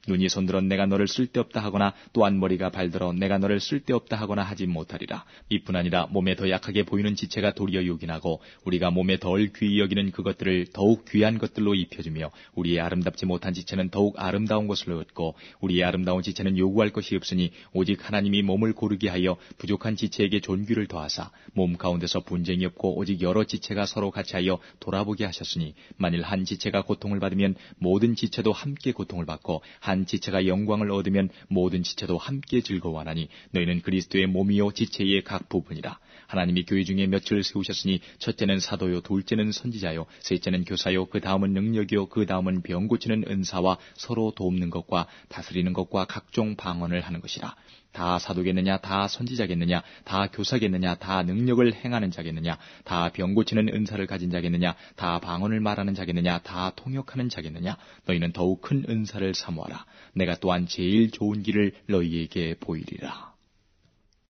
눈이 손들어 내가 너를 쓸데없다 하거나 또한 머리가 발들어 내가 너를 쓸데없다 하거나 하지 못하리라. 이뿐 아니라 몸에 더 약하게 보이는 지체가 도리어 요긴하고 우리가 몸에 덜 귀히 여기는 그것들을 더욱 귀한 것들로 입혀주며 우리의 아름답지 못한 지체는 더욱 아름다운 것을 얻고 우리의 아름다운 지체는 요구할 것이 없으니 오직 하나님이 몸을 고르게 하여 부족한 지체에게 존귀를 더하사 몸 가운데서 분쟁이 없고 오직 여러 지체가 서로 같이하여 돌아보게 하셨으니 만일 한 지체가 고통을 받으면 모든 지체도 함께 고통을 받고 한 지체가 영광을 얻으면 모든 지체도 함께 즐거워하나니 너희는 그리스도의 몸이요 지체의 각 부분이라. 하나님이 교회 중에 몇을 세우셨으니 첫째는 사도요 둘째는 선지자요 셋째는 교사요 그 다음은 능력이요 그 다음은 병 고치는 은사와 서로 돕는 것과 다스리는 것과 각종 방언을 하는 것이라. 다 사도겠느냐 다 선지자겠느냐 다 교사겠느냐 다 능력을 행하는 자겠느냐 다 병 고치는 은사를 가진 자겠느냐 다 방언을 말하는 자겠느냐 다 통역하는 자겠느냐 너희는 더욱 큰 은사를 사모하라. 내가 또한 제일 좋은 길을 너희에게 보이리라.